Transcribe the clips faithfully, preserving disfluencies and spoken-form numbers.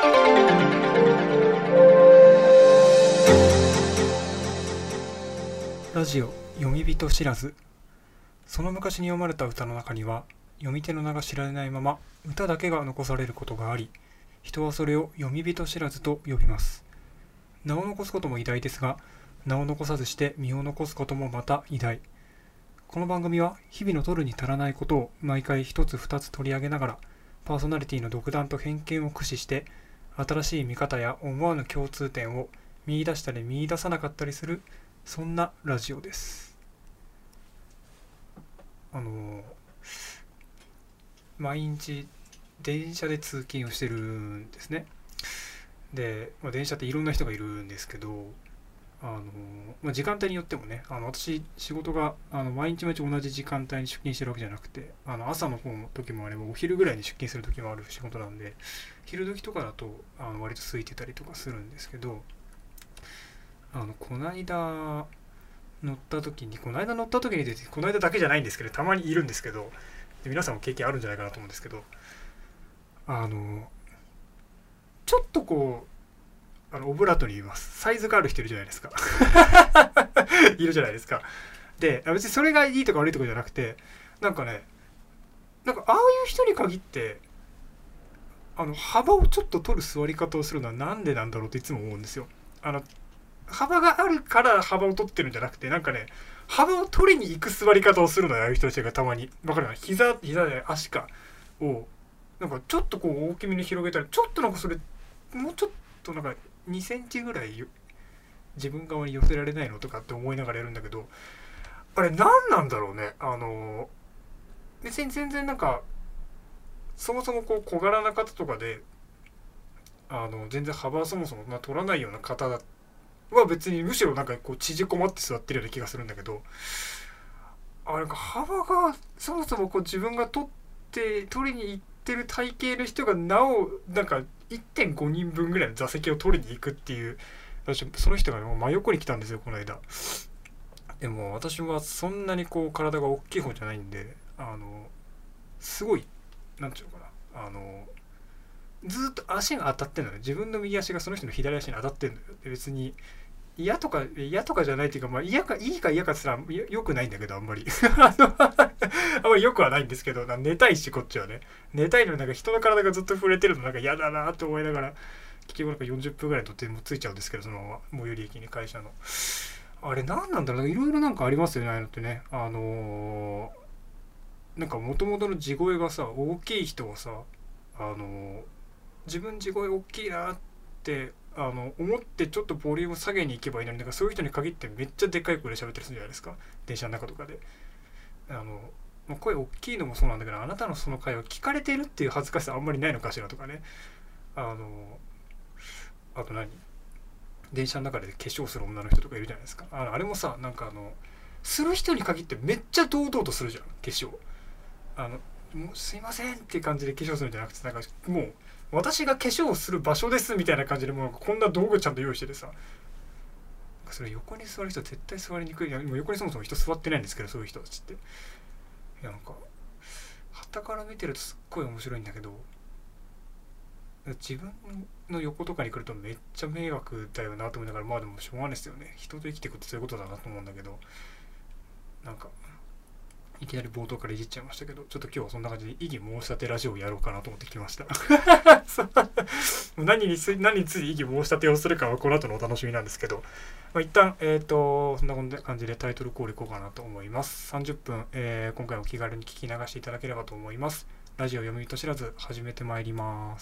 ラジオ読み人知らず。その昔に読まれた歌の中には、読み手の名が知られないまま歌だけが残されることがあり、人はそれを読み人知らずと呼びます。名を残すことも偉大ですが、名を残さずして身を残すこともまた偉大。この番組は日々の取るに足らないことを毎回一つ二つ取り上げながら、パーソナリティの独断と偏見を駆使して新しい見方や思わぬ共通点を見出したり見出さなかったりする、そんなラジオです。あの毎日電車で通勤をしてるんですね。で、まあ、電車っていろんな人がいるんですけど、あの、まあ、時間帯によってもね、あの私仕事があの毎日毎日同じ時間帯に出勤してるわけじゃなくて、あの朝の方の時もあればお昼ぐらいに出勤する時もある仕事なんで、昼時とかだとあの割と空いてたりとかするんですけど、あのこの間乗った時にこの間乗った時に出てこの間だけじゃないんですけど、たまにいるんですけど、で皆さんも経験あるんじゃないかなと思うんですけど、あのちょっとこうあのオブラートに言います。サイズがある人いるじゃないですかいるじゃないですか。で、別にそれがいいとか悪いとかじゃなくて、なんかね、なんかああいう人に限ってあの幅をちょっと取る座り方をするのはなんでなんだろうっていつも思うんですよ。あの幅があるから幅を取ってるんじゃなくて、なんかね、幅を取りに行く座り方をするのよ、ああいう人たちがたまに。わかるかな？膝、膝で足かをなんかちょっとこう大きめに広げたり、ちょっとなんかそれもうちょっとなんかにセンチぐらい自分側に寄せられないのとかって思いながらやるんだけど、あれ何なんだろうね。あの別に全然なんかそもそもこう小柄な方とかであの全然幅はそもそも取らないような方だは別にむしろなんかこう縮こまって座ってるような気がするんだけど、あなんか幅がそもそもこう自分が取って取りに行ってる体型の人がなおなんか いってんごにんぶんぐらいの座席を取りに行くっていう、私その人がもう真横に来たんですよこの間。でも私はそんなにこう体が大きい方じゃないんで、あのすごいなんていうのかな、あのずっと足が当たってんのよ。自分の右足がその人の左足に当たってんのよ。別に嫌とか嫌とかじゃないっていうか、まあ嫌かいいか嫌かって言ったらよくないんだけど、あんまりあのあんまりよくはないんですけど、寝たいしこっちはね、寝たいのになんか人の体がずっと触れてるのなんか嫌だなと思いながら、結局なんかよんじゅっぷんぐらいとってもついちゃうんですけど、そのまま最寄り駅に会社のあれ何なんだろう、いろいろなんかありますよね、ああいうのってね。あのー、なんか元々の地声がさ大きい人はさ、あのー、自分地声大きいなってあの思ってちょっとボリューム下げに行けばいいのに、なんかそういう人に限ってめっちゃでかい声で喋ったりするじゃないですか、電車の中とかで。あの声大きいのもそうなんだけど、あなたのその会話聞かれてるっていう恥ずかしさあんまりないのかしらとかね。あのあと何電車の中で化粧する女の人とかいるじゃないですか。 あ, あれもさ、なんかあのする人に限ってめっちゃ堂々とするじゃん化粧。あのもうすいませんっていう感じで化粧するんじゃなくて、なんかもう私が化粧をする場所ですみたいな感じで、もうこんな道具ちゃんと用意しててさ、それ横に座る人絶対座りにくい。いやもう横にそもそも人座ってないんですけど、そういう人たちって。いやなんか傍から見てるとすっごい面白いんだけど、自分の横とかに来るとめっちゃ迷惑だよなと思いながら、まあでもしょうがないですよね。人と生きていくってそういうことだなと思うんだけど、なんかいきなり冒頭からいじっちゃいましたけど、ちょっと今日はそんな感じで異議申し立てラジオをやろうかなと思ってきました何につ何について異議申し立てをするかはこの後のお楽しみなんですけど、まあ、一旦えっ、ー、とそんな感じでタイトルコールいこうかなと思います。さんじゅっぷん、えー、今回も気軽に聞き流していただければと思います。ラジオ読み人知らず始めてまいります。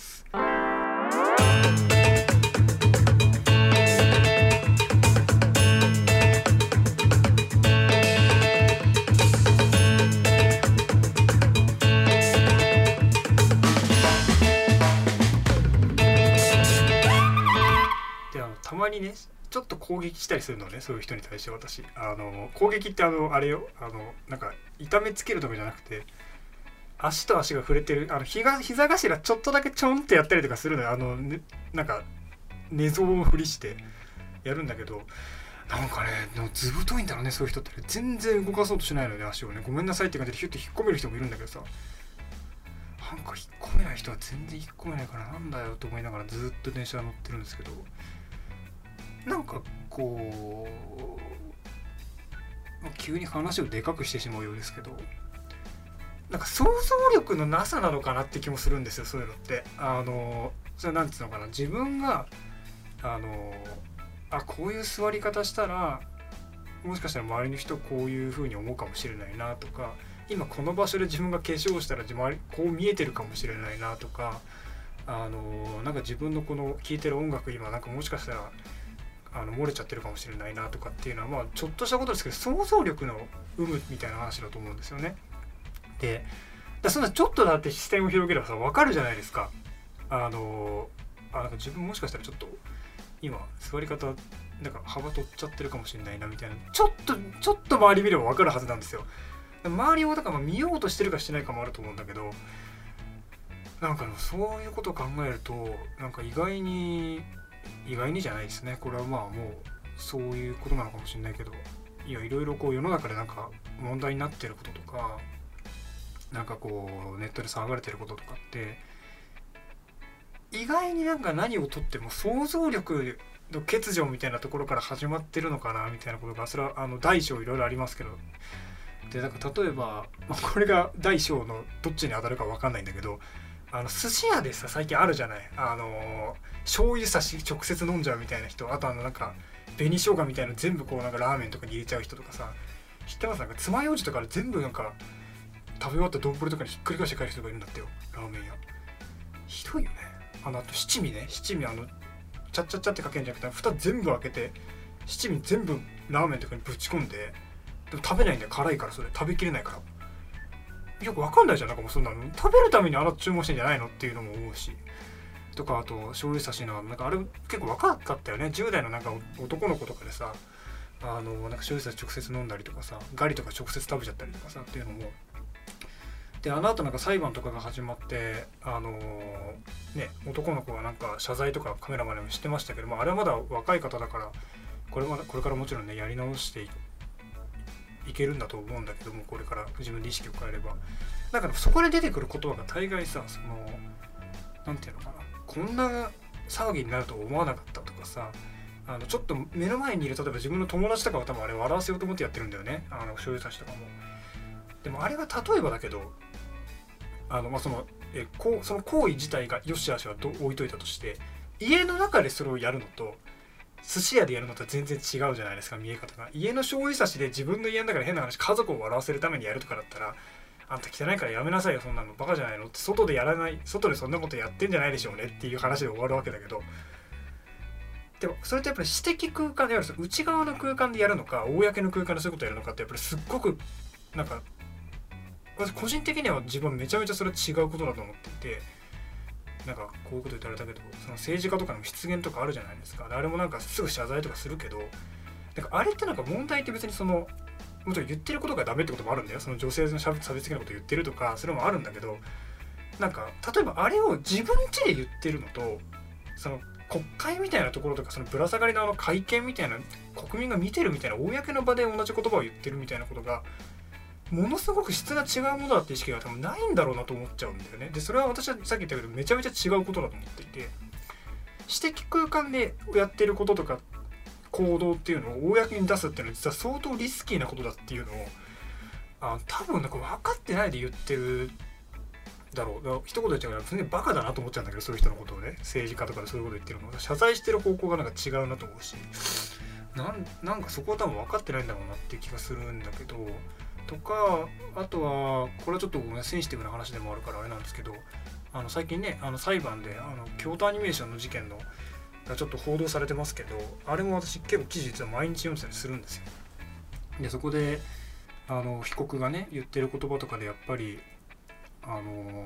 たまにねちょっと攻撃したりするのね、そういう人に対して。私あの攻撃ってあのあれよ、あのなんか痛めつけるとかじゃなくて、足と足が触れてる、あの膝膝頭ちょっとだけちょんってやったりとかするのよ。あの、ね、なんか寝相のふりしてやるんだけど、なんかねずぶといんだろうね、そういう人って、ね、全然動かそうとしないので足をね、ごめんなさいって感じでヒュッと引っ込める人もいるんだけどさ、 なんか引っ込めない人は全然引っ込めないからなんだよと思いながらずっと電車乗ってるんですけど、なんかこう急に話をでかくしてしまうようですけど、なんか想像力のなさなのかなって気もするんですよ、そういうのって。あのそれなんていうのかな、自分があのあこういう座り方したらもしかしたら周りの人こういう風に思うかもしれないなとか、今この場所で自分が化粧したら周りこう見えてるかもしれないなとか、あのなんか自分のこの聴いてる音楽今なんかもしかしたらあの漏れちゃってるかもしれないなとかっていうのは、まあちょっとしたことですけど想像力の有無みたいな話だと思うんですよね。でだそんなちょっとだって視点を広げればさ分かるじゃないですか。あのあなんか自分もしかしたらちょっと今座り方なんか幅取っちゃってるかもしれないなみたいな、ちょっとちょっと周り見れば分かるはずなんですよ。周りをだから見ようとしてるかしてないかもあると思うんだけど、なんかそういうことを考えるとなんか意外に意外にじゃないですね、これはまあもうそういうことなのかもしれないけど、いやいろいろこう世の中でなんか問題になってることとか、なんかこうネットで騒がれてることとかって意外になんか何をとっても想像力の欠如みたいなところから始まってるのかなみたいなことが、それはあの大小いろいろありますけど、でなんか例えば、まあ、これが大小のどっちに当たるか分かんないんだけど、あの寿司屋でさ最近あるじゃない、あの醤油差し直接飲んじゃうみたいな人、あとあのなんか紅生姜みたいなの全部こうなんかラーメンとかに入れちゃう人とかさ、知ってます？なんか爪楊枝とかで全部なんか食べ終わった丼とかにひっくり返して帰る人がいるんだってよ、ラーメン屋。ひどいよね。あのあと七味ね、七味あのチャッチャッチャってかけるんじゃなくて蓋全部開けて七味全部ラーメンとかにぶち込んで、でも食べないんだよ、辛いから。それ食べきれないから、よくわかんないじゃん。なんかもうそんなの食べるためにあなた注文してんじゃないのっていうのも思うし、とかあと醤油差しのなんかあれ結構若かったよね、じゅう代のなんか男の子とかでさ、あのなんか醤油差し直接飲んだりとかさ、ガリとか直接食べちゃったりとかさっていうのも。であの後なんか裁判とかが始まって、あのー、ね男の子がなんか謝罪とかカメラマンでもしてましたけども、あれはまだ若い方だからこれまだこれからもちろんねやり直していいけるんだと思うんだけども、これから自分で意識を変えれば。だからそこで出てくる言葉が大概さ、そのなんていうのかな、こんな騒ぎになると思わなかったとかさ、あのちょっと目の前にいる例えば自分の友達とかは多分あれ笑わせようと思ってやってるんだよね、あの醤油差しとかも。でもあれは例えばだけど、あのまあそのえこうその行為自体がよしあしはど置いといたとして、家の中でそれをやるのと寿司屋でやるのと全然違うじゃないですか、見え方が。家の醤油差しで自分の家の中で変な話家族を笑わせるためにやるとかだったら、あんた汚いからやめなさいよ、そんなのバカじゃないのって、外でやらない、外でそんなことやってんじゃないでしょうねっていう話で終わるわけだけど、でもそれってやっぱり私的空間でやる、内側の空間でやるのか公の空間でそういうことをやるのかって、やっぱりすっごくなんか私個人的には自分はめちゃめちゃそれは違うことだと思っていて、なんかこういうこと言ってあれだけど、その政治家とかの失言とかあるじゃないですか。あれもなんかすぐ謝罪とかするけど、なんかあれってなんか問題って別にそのもちろん言ってることがダメってこともあるんだよ。その女性の差別的なこと言ってるとかそれもあるんだけど、なんか例えばあれを自分家で言ってるのと、その国会みたいなところとか、そのぶら下がりのあの会見みたいな、国民が見てるみたいな公の場で同じ言葉を言ってるみたいなことがものすごく質が違うものだって意識が多分ないんだろうなと思っちゃうんだよね。でそれは私はさっき言ったけどめちゃめちゃ違うことだと思っていて、私的空間でやってることとか行動っていうのを公に出すっていうのは実は相当リスキーなことだっていうのを、あ多分なんか分かってないで言ってるだろう。だから一言言っちゃうから全然バカだなと思っちゃうんだけど、そういう人のことをね、政治家とかでそういうこと言ってるの謝罪してる方向がなんか違うなと思うし、なんなんかそこは多分分かってないんだろうなっていう気がするんだけど、とかあとはこれはちょっとセンシティブな話でもあるからあれなんですけど、あの最近ねあの裁判であの京都アニメーションの事件のがちょっと報道されてますけど、あれも私結構記事実は毎日読んでたりするんですよ。でそこであの被告がね言ってる言葉とかでやっぱりあの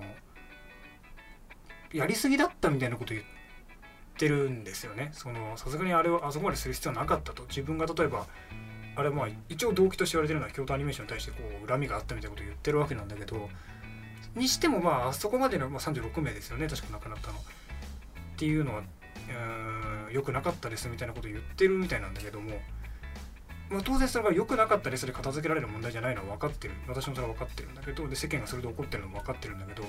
やりすぎだったみたいなこと言ってるんですよね。そのさすがにあれをあそこまでする必要はなかったと。自分が例えばあれまあ一応動機として言われてるのは京都アニメーションに対してこう恨みがあったみたいなことを言ってるわけなんだけど、にしてもまああそこまでの、まあ、さんじゅうろくめいですよね確か亡くなったのっていうのは良くなかったですみたいなことを言ってるみたいなんだけども、まあ、当然それが良くなかったですで片付けられる問題じゃないのは分かってる、私もそれは分かってるんだけど、で世間がそれで怒ってるのも分かってるんだけど、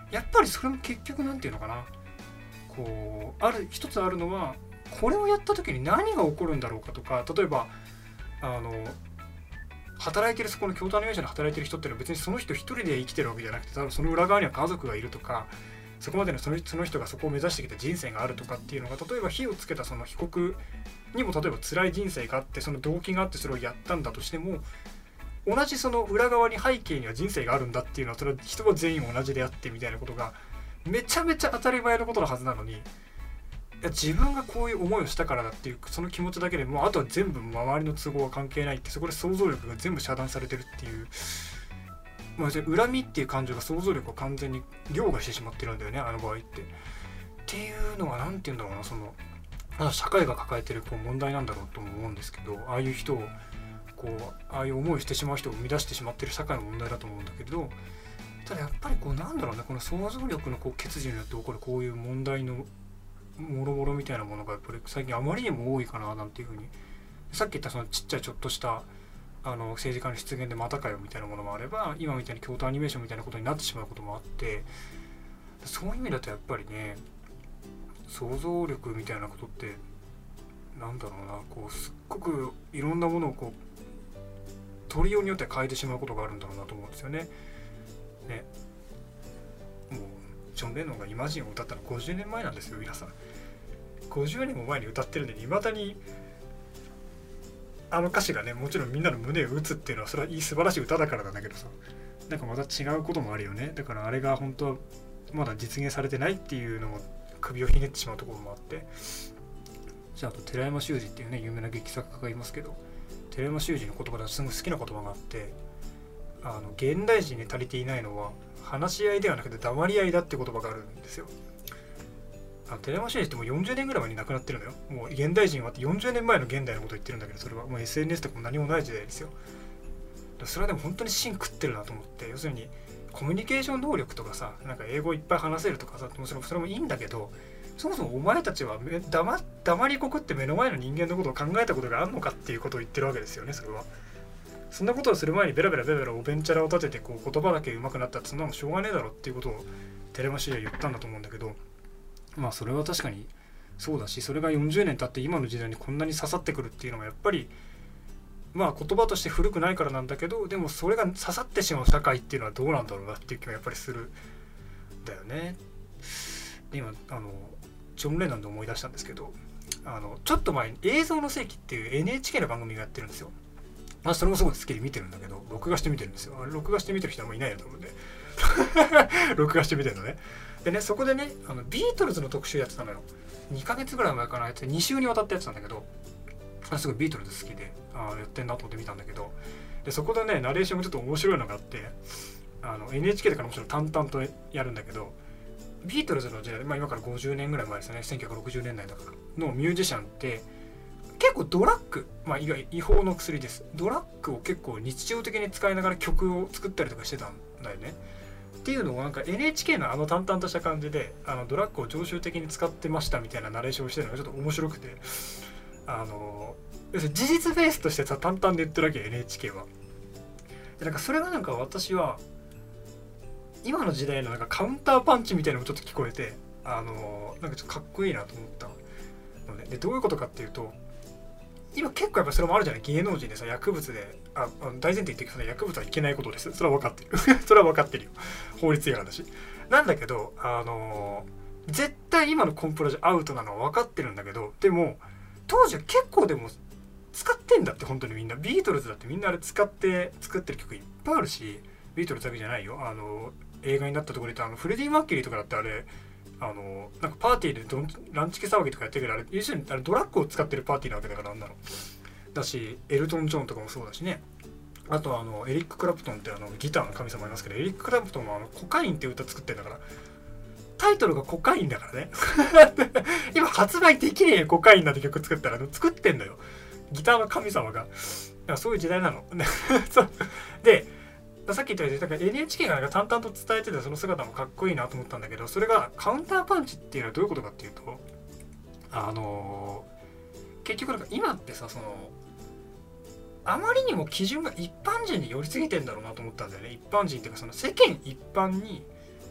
やっぱりそれも結局なんていうのかな、こうある一つあるのは、これをやった時に何が起こるんだろうかとか、例えばあの働いてる、そこの京都アニメーションで働いてる人っていうのは別にその人一人で生きてるわけじゃなくて、多分その裏側には家族がいるとか、そこまでのその、その人がそこを目指してきた人生があるとかっていうのが、例えば火をつけたその被告にも例えば辛い人生があって、その動機があってそれをやったんだとしても、同じその裏側に背景には人生があるんだっていうのは、それは人は全員同じであってみたいなことがめちゃめちゃ当たり前のことのはずなのに、いや自分がこういう思いをしたからだっていうその気持ちだけでもうあとは全部周りの都合は関係ないって、そこで想像力が全部遮断されてるっていう、まあ、恨みっていう感情が想像力を完全に凌駕してしまってるんだよね、あの場合って。っていうのは何て言うんだろうな、その社会が抱えてるこう問題なんだろうと思うんですけど、ああいう人をこうああいう思いをしてしまう人を生み出してしまってる社会の問題だと思うんだけど、ただやっぱりこうなんだろうね、この想像力のこう欠如によって起こるこういう問題のもろもろみたいなものがやっぱり最近あまりにも多いかななんていうふうに、さっき言ったそのちっちゃいちょっとしたあの政治家の出現でまたかよみたいなものもあれば、今みたいに京都アニメーションみたいなことになってしまうこともあって、そういう意味だとやっぱりね、想像力みたいなことってなんだろうな、こうすっごくいろんなものをこう取りようによって変えてしまうことがあるんだろうなと思うんですよね。ね、もうジョン・レノンがイマジンを歌ったのごじゅうねんまえなんですよ、皆さん。ごじゅうねんも前に歌ってるんで、いまだにあの歌詞がね、もちろんみんなの胸を打つっていうのはそれはいい素晴らしい歌だからなんだけどさ、なんかまた違うこともあるよね。だからあれが本当はまだ実現されてないっていうのも首をひねってしまうところもあって、じゃああと寺山修司っていうね有名な劇作家がいますけど、寺山修司の言葉ですごい好きな言葉があって、あの現代人に足りていないのは話し合いではなくて黙り合いだって言葉があるんですよ。あの寺山修司ってもうよんじゅうねんぐらい前に亡くなってるのよ。もう現代人はってよんじゅうねんまえの現代のことを言ってるんだけど、それはもう エスエヌエス とかも何もない時代ですよ。それはでも本当に芯食ってるなと思って、要するにコミュニケーション能力とかさ、なんか英語いっぱい話せるとかさ、それもそれもいいんだけど、そもそもお前たちは黙黙りこくって目の前の人間のことを考えたことがあるのかっていうことを言ってるわけですよね。それはそんなことをする前にベラベラベラベラおべんちゃらを立ててこう言葉だけ上手くなったってそんなのしょうがねえだろっていうことを寺山修司は言ったんだと思うんだけど、まあそれは確かにそうだし、それがよんじゅうねん経って今の時代にこんなに刺さってくるっていうのがやっぱりまあ言葉として古くないからなんだけど、でもそれが刺さってしまう社会っていうのはどうなんだろうなっていう気はやっぱりするんだよね。で今あのジョン・レノンで思い出したんですけど、あのちょっと前に映像の世紀っていう エヌエイチケー の番組がやってるんですよ。まあそれもすごい好きで見てるんだけど、録画して見てるんですよ。あれ録画して見てる人はもういないよと思うんで録画して見てるのね。でね、そこでね、あのビートルズの特集やってたのよ。にかげつぐらい前からやってに週にわたってやってたんだけど、あすごいビートルズ好きであやってんなと思って見たんだけど、でそこでねナレーションもちょっと面白いのがあって、あの エヌエイチケー だからもちろん淡々とやるんだけど、ビートルズの時代、まあ、今からごじゅうねんぐらい前ですね、せんきゅうひゃくろくじゅうねんだいだからのミュージシャンって結構ドラッグ、まあいわゆる違法の薬です。ドラッグを結構日常的に使いながら曲を作ったりとかしてたんだよね。っていうのをなんか エヌエイチケー のあの淡々とした感じで、あのドラッグを常習的に使ってましたみたいなナレーションをしてるのがちょっと面白くて、あの要するに事実ベースとしてさ淡々で言ってるわけ エヌエイチケー は。でなんかそれがなんか私は今の時代のなんかカウンターパンチみたいなのもちょっと聞こえて、あのなんかちょっとかっこいいなと思ったので、でどういうことかっていうと、今結構やっぱそれもあるじゃない、芸能人でさ薬物でああの大前提言っていくと薬物はいけないことです。それは分かってるそれは分かってるよ、法律違反だし。なんだけどあの絶対今のコンプラじゃアウトなのは分かってるんだけど、でも当時は結構でも使ってんだって。本当にみんなビートルズだってみんなあれ使って作ってる曲いっぱいあるし、ビートルズだけじゃないよ、あの映画になったところであのフレディ・マーキュリーとかだってあれあのなんかパーティーでどんランチ系騒ぎとかやってるけど、あれ要するにあれドラッグを使ってるパーティーなわけだから、なんなのだし、エルトン・ジョンとかもそうだしね。あとあのエリック・クラプトンってあのギターの神様いますけど、エリック・クラプトンはあのコカインって歌作ってるんだから、タイトルがコカインだからね今発売できねえコカインなんて曲作ったら作ってんのよ、ギターの神様が。だからそういう時代なのそうでさっき言ったようにだから エヌエイチケー がなんか淡々と伝えてたその姿もかっこいいなと思ったんだけど、それがカウンターパンチっていうのはどういうことかっていうと、あのー、結局なんか今ってさ、そのあまりにも基準が一般人に寄りすぎてんだろうなと思ったんだよね。一般人っていうかその世間一般に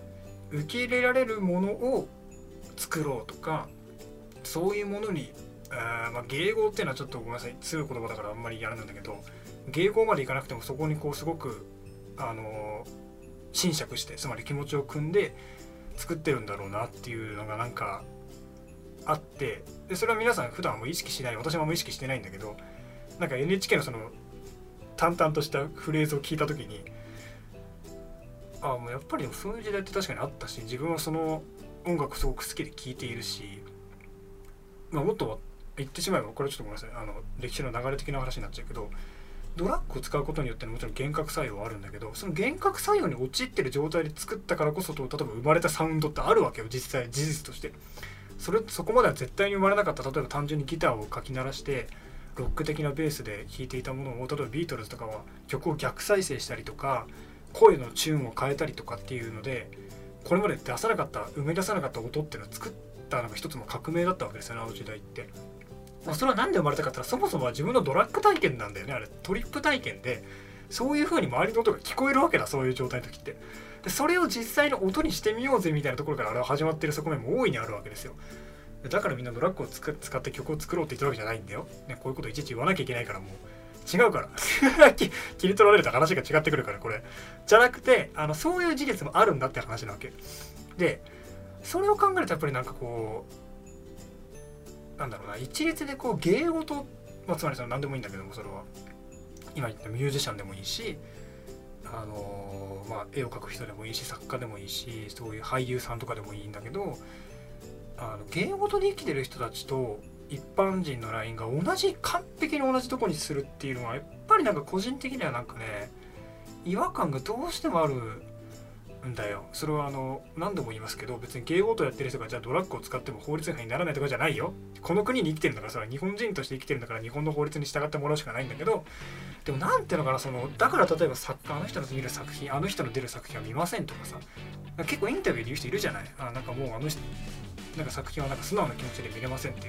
受け入れられるものを作ろうとか、そういうものにあ、まあ、迎合っていうのはちょっとごめんなさい強い言葉だからあんまりやらないんだけど、迎合までいかなくてもそこにこうすごくあの斟酌して、つまり気持ちを組んで作ってるんだろうなっていうのがなんかあって、でそれは皆さん普段も意識しない、私もあんま意識してないんだけど、なんか エヌエイチケー のその淡々としたフレーズを聞いた時に、あもうやっぱりそういう時代って確かにあったし、自分はその音楽すごく好きで聴いているし、まあ、もっと言ってしまえばこれちょっとごめんなさい、あの歴史の流れ的な話になっちゃうけど、ドラッグを使うことによってもちろん幻覚作用はあるんだけど、その幻覚作用に陥ってる状態で作ったからこそと、例えば生まれたサウンドってあるわけよ、実際事実として。それそこまでは絶対に生まれなかった。例えば単純にギターをかき鳴らしてロック的なベースで弾いていたものを、例えばビートルズとかは曲を逆再生したりとか声のチューンを変えたりとかっていうので、これまで出さなかった生み出さなかった音っていうのを作ったのが一つの革命だったわけですよね、あの時代って。まあ、それは何で生まれたかって言ったら、そもそもは自分のドラッグ体験なんだよね。あれトリップ体験で、そういう風に周りの音が聞こえるわけだ、そういう状態の時って。でそれを実際の音にしてみようぜみたいなところからあれは始まってる側面も大いにあるわけですよ。だからみんなドラッグを使って曲を作ろうって言ってるわけじゃないんだよ、ね、こういうこといちいち言わなきゃいけないから、もう違うから切り取られると話が違ってくるから、これじゃなくて、あのそういう事実もあるんだって話なわけで、それを考えるとやっぱりなんかこうなんだろうな、一律でこう芸事、まあ、つまりその何でもいいんだけども、それは今言ったミュージシャンでもいいし、あのー、まあ絵を描く人でもいいし、作家でもいいし、そういう俳優さんとかでもいいんだけど、あの芸事で生きてる人たちと一般人のラインが同じ、完璧に同じとこにするっていうのはやっぱりなんか個人的にはなんかね、違和感がどうしてもあるんだよ。それはあの何度も言いますけど、別に芸事やってる人がじゃあドラッグを使っても法律違反にならないとかじゃないよ。この国に生きてるんだから、それは日本人として生きてるんだから日本の法律に従ってもらうしかないんだけど、でもなんていうのかな、そのだから例えば作家、あの人の見る作品、あの人の出る作品は見ませんとかさ、結構インタビューで言う人いるじゃない。あなんかもうあの人なんか作品はなんか素直な気持ちで見れませんっていう、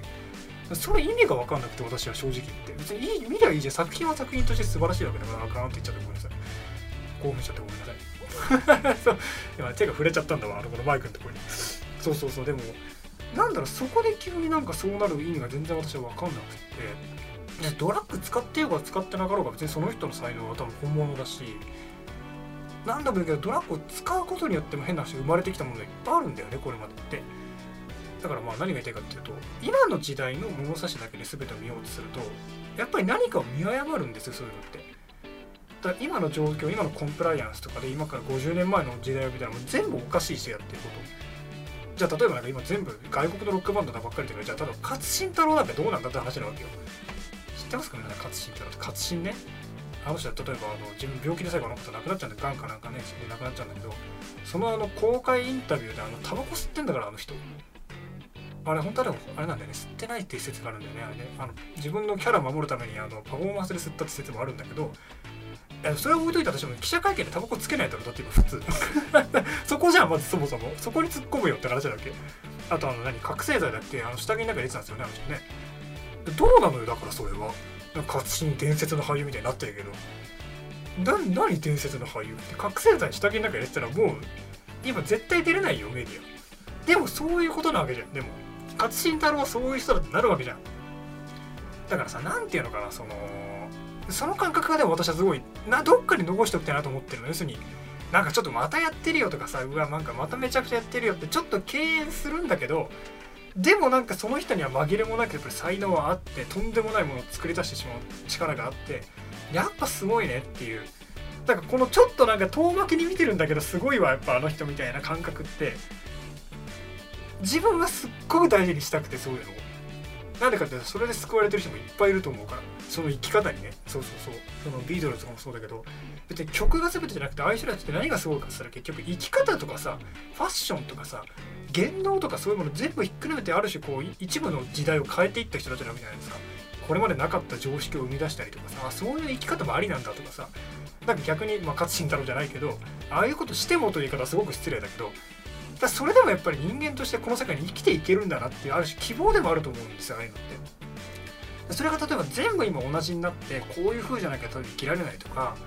それ意味が分かんなくて、私は正直言って別にいい見りゃいいじゃん、作品は作品として素晴らしいわけだから、あかんって言っちゃってごめんなさい、興奮しちゃってごめんなさいそう今手が触れちゃったんだわ、あのこのマイクのところにそうそうそう。でもなんだろう、そこで急になんかそうなる意味が全然私は分かんなくて、ドラッグ使ってようが使ってなかろうが別にその人の才能は多分本物だし、なんだろうけどドラッグを使うことによっても変な話生まれてきたものがいっぱいあるんだよね、これまでって。だからまあ何が言いたいかっていうと、今の時代の物差しだけで全てを見ようとするとやっぱり何かを見誤るんですよ、そういうのって。だから今の状況、今のコンプライアンスとかで今からごじゅうねんまえの時代を見たらもう全部おかしいし、やってること。じゃあ例えばなんか今全部外国のロックバンドばっかりだけど、じゃあただ勝新太郎なんてどうなんだって話なわけよ。知ってますか皆さん、勝新太郎って。勝新ね、あの人は例えばあの自分病気で最後あのこと亡くなっちゃうんで、がんかなんかねで亡くなっちゃうんだけど、そのあの公開インタビューであのタバコ吸ってんだから、あの人あれ本当はでもあれなんだよね、吸ってないっていう説があるんだよね、あれね。あの自分のキャラを守るためにあのパフォーマンスで吸ったって説もあるんだけど、それを置いといて私も記者会見でタバコつけないだろ、だって今普通そこじゃん、まずそもそもそこに突っ込むよって話だっけ。あとあの何、覚醒剤だっけ、あの下着の中に入れてたんですよね、あの人ね。どうなのよ、だからそれは勝新伝説の俳優みたいになってるけど、な何伝説の俳優って、覚醒剤下着の中に入れてたらもう今絶対出れないよ、メディア。でもそういうことなわけじゃん。でも勝新太郎はそういう人だってなるわけじゃん。だからさ、なんていうのかな、そのその感覚がでも私はすごいな、どっかに残しておきたいなと思ってるの。要するになんかちょっとまたやってるよとかさ、うわなんかまためちゃくちゃやってるよってちょっと敬遠するんだけど、でもなんかその人には紛れもなくやっぱり才能はあって、とんでもないものを作り出してしまう力があって、やっぱすごいねっていう。だからこのちょっとなんか遠巻きに見てるんだけどすごいわ、やっぱあの人みたいな感覚って自分がすっごく大事にしたくて、そういうのを。なんでかってそれで救われてる人もいっぱいいると思うから、その生き方にね。そうそうそう、そのビートルズとかもそうだけど、別に曲が全てじゃなくて、ああいう人たちって何がすごいかって言ったら結局生き方とかさ、ファッションとかさ、言動とかそういうもの全部ひっくるめて、ある種こう一部の時代を変えていった人たちなわけじゃないですか。これまでなかった常識を生み出したりとかさ、あそういう生き方もありなんだとかさ、なんか逆にまあ勝新太郎じゃないけど、ああいうことしてもという言い方はすごく失礼だけど、だそれでもやっぱり人間としてこの世界に生きていけるんだなっていう、ある種希望でもあると思うんですよ、ああいうのって。それが例えば全部今同じになって、こういう風じゃなきゃ多分生きられないとか、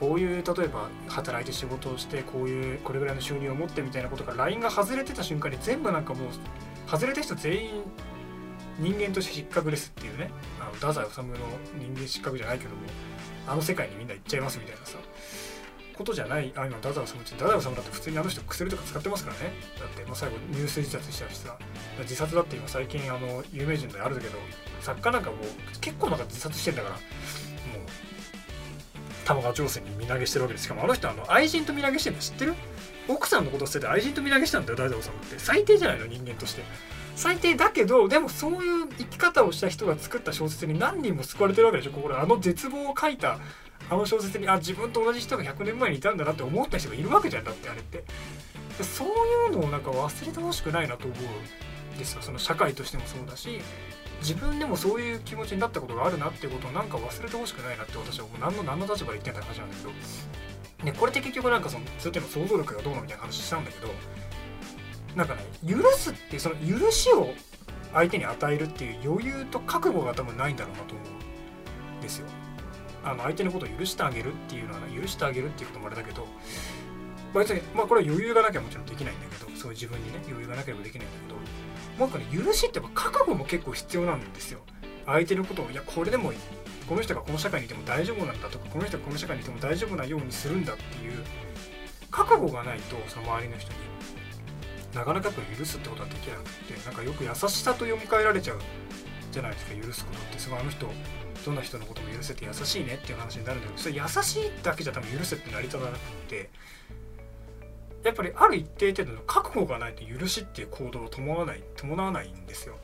こういう例えば働いて仕事をしてこういうこれぐらいの収入を持ってみたいなことがラインが外れてた瞬間に全部なんかもう外れた人全員人間として失格ですっていうね、あの太宰治の人間失格じゃないけどもあの世界にみんな行っちゃいますみたいなさことじゃない。あ今太宰治って太宰治だって普通にあの人薬とか使ってますからね。だってもう最後ニュース自殺しちゃうしさ、自殺だって今最近あの有名人であるけど作家なんかもう結構なんか自殺してんだから、もう玉川上水に身投げしてるわけです。しかもあの人あの愛人と身投げしてるの知ってる？奥さんのこと捨てて愛人と身投げしたんだよ太宰治って。最低じゃないの人間として。最低だけどでもそういう生き方をした人が作った小説に何人も救われてるわけでしょ。これあの絶望を書いたあの小説にあ自分と同じ人がひゃくねんまえにいたんだなって思った人がいるわけじゃん。だってあれってそういうのをなんか忘れてほしくないなと思うんですよ。その社会としてもそうだし自分でもそういう気持ちになったことがあるなっていうことをなんか忘れてほしくないなって私はもう何の何の立場で言ってんだ話なんだけど、ね、これって結局なんかそのそういう想像力がどうのみたいな話したんだけど、なんかね許すっていうその許しを相手に与えるっていう余裕と覚悟が多分ないんだろうなと思うんですよ。あの相手のことを許してあげるっていうのは、ね、許してあげるっていうこともあれだけど、まあ、別にまあこれは余裕がなきゃもちろんできないんだけど、そういう自分にね余裕がなければできないんだけど、もう一個ね許しってやっぱ覚悟も結構必要なんですよ。相手のことをいやこれでもこの人がこの社会にいても大丈夫なんだとかこの人がこの社会にいても大丈夫なようにするんだっていう覚悟がないとその周りの人になかなかやっぱ許すってことはできなくて、なんかよく優しさと読み替えられちゃうじゃないですか。許すことってすごいあの人どんな人のことも許せて優しいねっていう話になるんだけど、それ優しいだけじゃ多分許せって成り立たなくて、やっぱりある一定程度の覚悟がないと許しっていう行動を伴わない伴わないんですよ。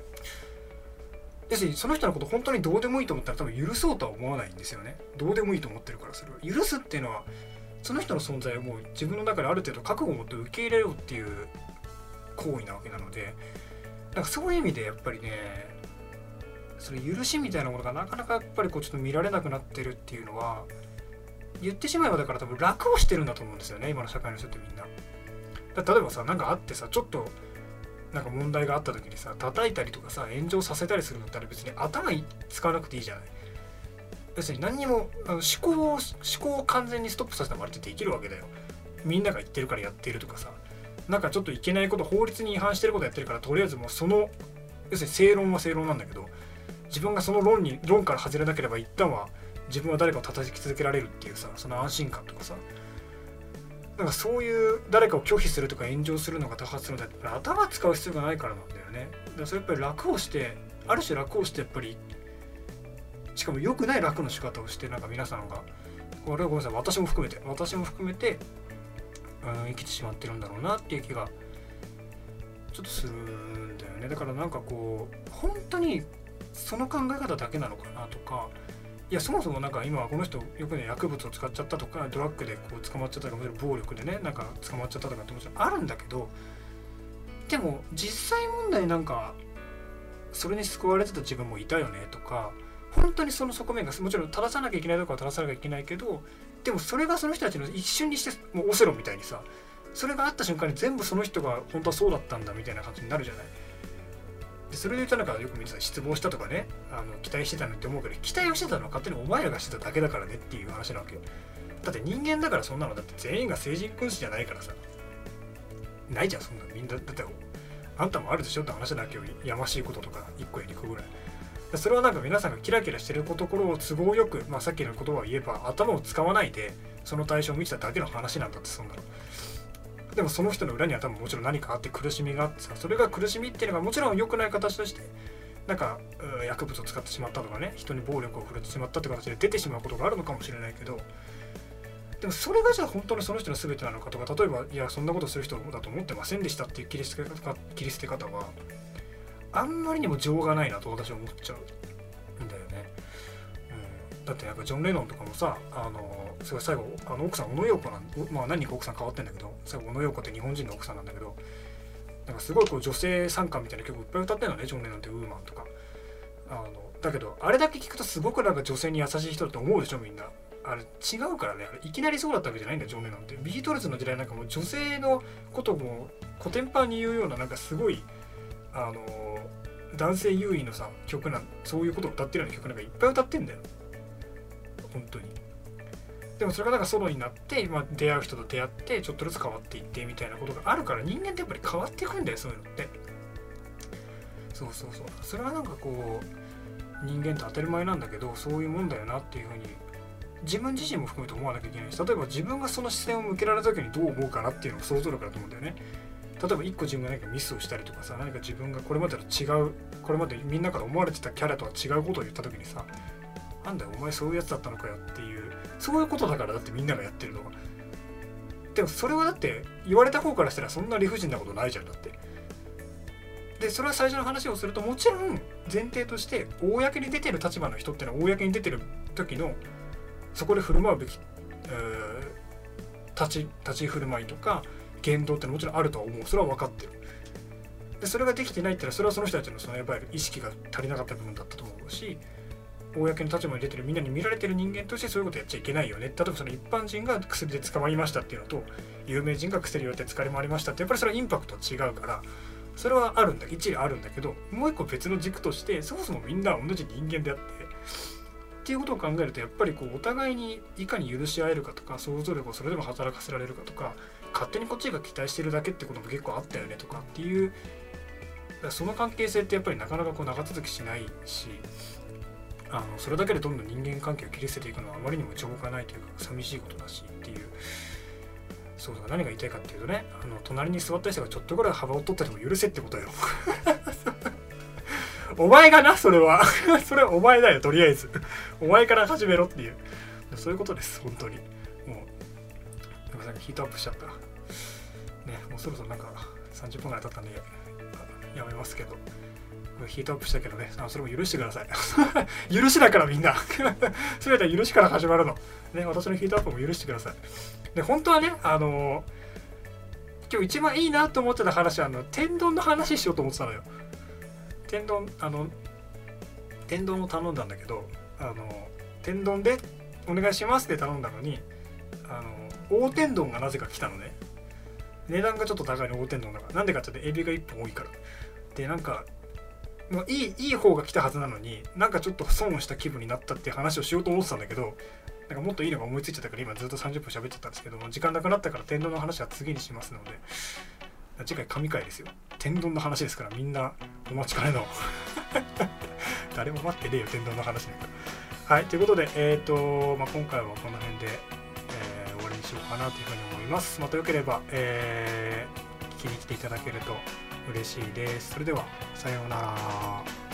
要するにその人のこと本当にどうでもいいと思ったら多分許そうとは思わないんですよね。どうでもいいと思ってるから。それは許すっていうのはその人の存在をもう自分の中である程度覚悟を持って受け入れようっていう行為なわけなので、なんかそういう意味でやっぱりねそれ許しみたいなものがなかなかやっぱりこうちょっと見られなくなってるっていうのは言ってしまえばだから多分楽をしてるんだと思うんですよね今の社会の人ってみんな。だ例えばさなんかあってさちょっとなんか問題があった時にさ叩いたりとかさ炎上させたりするのって別に頭使わなくていいじゃない。要するに何にもあの思考を思考を完全にストップさせたらあれってできるわけだよ。みんなが言ってるからやっているとかさ、なんかちょっといけないこと法律に違反してることやってるからとりあえずもうその要するに正論は正論なんだけど自分がその論に論から外れなければ一旦は自分は誰かを叩き続けられるっていうさその安心感とかさ、なんかそういう誰かを拒否するとか炎上するのが多発するので頭使う必要がないからなんだよね。だからそれやっぱり楽をしてある種楽をしてやっぱりしかも良くない楽の仕方をしてなんか皆さんがこれはごめんなさい私も含めて私も含めて、うん、生きてしまってるんだろうなっていう気がちょっとするんだよね。だからなんかこう本当にその考え方だけなのかなとか、いやそもそもなんか今この人よくね薬物を使っちゃったとかドラッグでこう捕まっちゃったとかもちろん暴力でねなんか捕まっちゃったとかってもちろんあるんだけど、でも実際問題なんかそれに救われてた自分もいたよねとか、本当にその側面がもちろん正さなきゃいけないところは正さなきゃいけないけど、でもそれがその人たちの一瞬にしてもうオセロみたいにさそれがあった瞬間に全部その人が本当はそうだったんだみたいな感じになるじゃない。でそれで言ったらなんかよく見てた失望したとかねあの期待してたのって思うけど期待をしてたのは勝手にお前らがしてただけだからねっていう話なわけよ。だって人間だからそんなのだって全員が成人君子じゃないからさないじゃんそんなみんなだってあんたもあるでしょって話だけどやましいこととかいっこやにこぐらい。それはなんか皆さんがキラキラしてるところを都合よく、まあ、さっきの言葉を言えば頭を使わないでその対象を見てただけの話なんだってそんなの。でもその人の裏には多分もちろん何かあって苦しみがあってさ、それが苦しみっていうのがもちろん良くない形としてなんか薬物を使ってしまったとかね人に暴力を振るってしまったって形で出てしまうことがあるのかもしれないけど、でもそれがじゃあ本当にその人の全てなのかとか、例えばいやそんなことする人だと思ってませんでしたっていう切り捨て方切り捨て方はあんまりにも情がないなと私は思っちゃうんだよね、うん、だってなんかジョン・レノンとかもさあのすごい最後あの奥さん小野洋子なんまあ何人か奥さん変わってんだけど最後小野洋子って日本人の奥さんなんだけどなんかすごいこう女性参加みたいな曲いっぱい歌ってるのねジョン・レノンってウーマンとかあのだけどあれだけ聞くとすごくなんか女性に優しい人だと思うでしょみんな。あれ違うからねあれいきなりそうだったわけじゃないんだよジョン・レノンって。ビートルズの時代なんかもう女性のこともコテンパンに言うようななんかすごいあの男性優位のさ曲なんそういうことを歌ってるような曲なんかいっぱい歌ってんだよ本当に。 でもそれがなんかソロになって、まあ、出会う人と出会ってちょっとずつ変わっていってみたいなことがあるから、人間ってやっぱり変わっていくんだよ、そういうのって。そうそうそう、それはなんかこう人間って当たり前なんだけど、そういうもんだよなっていうふうに自分自身も含めて思わなきゃいけないし、例えば自分がその視線を向けられた時にどう思うかなっていうのも想像力だと思うんだよね。例えば一個自分が何かミスをしたりとかさ、何か自分がこれまでと違う、これまでみんなから思われてたキャラとは違うことを言った時にさ、なんだよお前そういうやつだったのかよっていう、そういうことだからだってみんながやってるのは。でもそれはだって言われた方からしたらそんな理不尽なことないじゃん、だって。でそれは最初の話をすると、もちろん前提として公に出てる立場の人ってのは公に出てる時のそこで振る舞うべき、えー、立ち立ち振る舞いとか言動ってのはもちろんあるとは思う。それは分かってる。でそれができてないってのは、それはその人たちのそのやっぱり意識が足りなかった部分だったと思うし、公の立場に出てるみんなに見られてる人間としてそういうことやっちゃいけないよね。例えばその一般人が薬で捕まりましたっていうのと、有名人が薬をやって疲れ回りましたって、やっぱりそれはインパクトは違うから、それはあるんだ、一理あるんだけど、もう一個別の軸として、そもそもみんな同じ人間であってっていうことを考えると、やっぱりこうお互いにいかに許し合えるかとか、想像力をそれでも働かせられるかとか、勝手にこっちが期待してるだけってことも結構あったよねとかっていう、その関係性ってやっぱりなかなかこう長続きしないし、あのそれだけでどんどん人間関係を切り捨てていくのはあまりにもしょうがないというか、寂しいことだしっていう。そうだ、何が言いたいかっていうとね、あの隣に座った人がちょっとぐらい幅を取ったりも許せってことよ。お前がな、それはそれはお前だよ、とりあえずお前から始めろっていう、そういうことです、本当に。もうごめんなさい、ヒートアップしちゃったね。もうそろそろなんかさんじゅっぷんぐらい経ったんでやめますけど、ヒートアップしたけどね、あそれも許してください許しだからみんな全ては許しから始まるのね。私のヒートアップも許してください。で本当はね、あのー、今日一番いいなと思ってた話は、あの天丼の話しようと思ってたのよ。天丼、あの天丼を頼んだんだけど、あの天丼でお願いしますって頼んだのに、あの大天丼がなぜか来たのね。値段がちょっと高いの、大天丼だから。なんでかって言ってエビがいっぽん多いから。でなんかもういいいい方が来たはずなのに、なんかちょっと損をした気分になったっていう話をしようと思ってたんだけど、なんかもっといいのが思いついちゃったから、今ずっとさんじゅっぷん喋っちゃったんですけども、時間なくなったから天丼の話は次にしますので、次回神回ですよ。天丼の話ですから、みんなお待ちかねの誰も待ってねえよ、天丼の話なんか。はい、ということで、えーとまあ、今回はこの辺で、えー、終わりにしようかなというふうに思います。またよければ、えー、聞きに来ていただけると嬉しいです。それではさようなら。